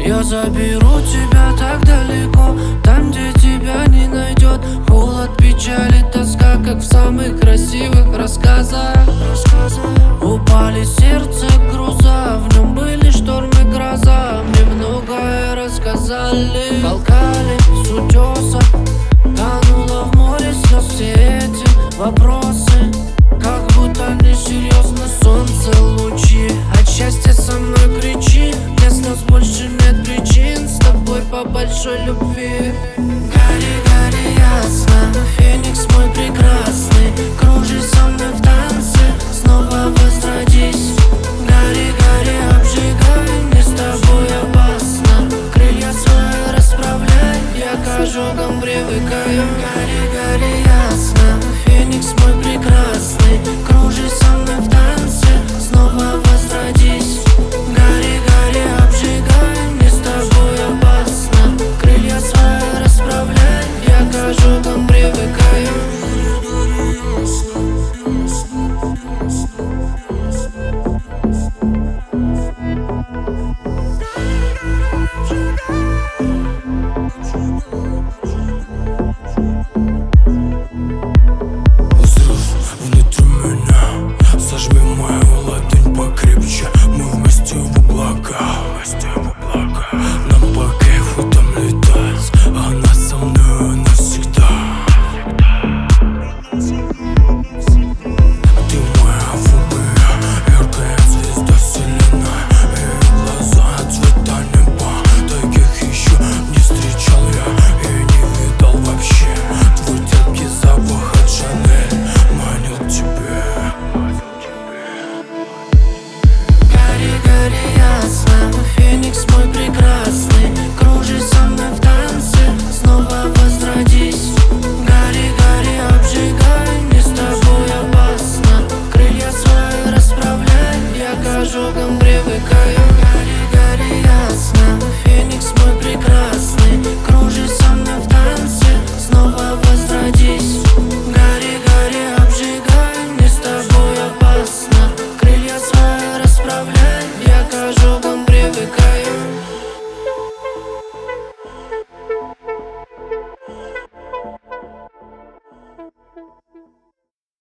Я заберу тебя так далеко, там, где тебя не найдет холод, печаль и тоска, как в самых красивых рассказах. Упали сердце груза, в нем были шторм и гроза. Мне многое рассказали, толкали с утеса. Тонула в море слез все эти вопросы, как будто несерьезно. Солнце лучи, от счастья со мной кричи. Для слез больше нет причин, с тобой по большой любви. Гори, гори ясно, феникс мой прекрасный, кружись со мной в танце, снова возродись. Гори, гори, обжигай, мне с тобой опасно, крылья свои расправляй, я к ожогам привыкаю. Гори, гори ясно, феникс мой прекрасный, кружись со мной в танце, снова возродись. Гори, гори, обжигай, мне с тобой опасно, крылья свои расправляй, я к ожогам привыкаю. Взрыв внутри меня, сожми мою ладонь покрепче. Мы вместе в облака, нам по кайфу там летать, она со мной навсегда. Ты моя фобия, яркая звезда вселенной, и глаза цвета неба. Таких еще не встречал я и не видал вообще. Твой терпкий запах от Шанель манил к тебе. Гори, гори ясно, феникс мой прекрасный,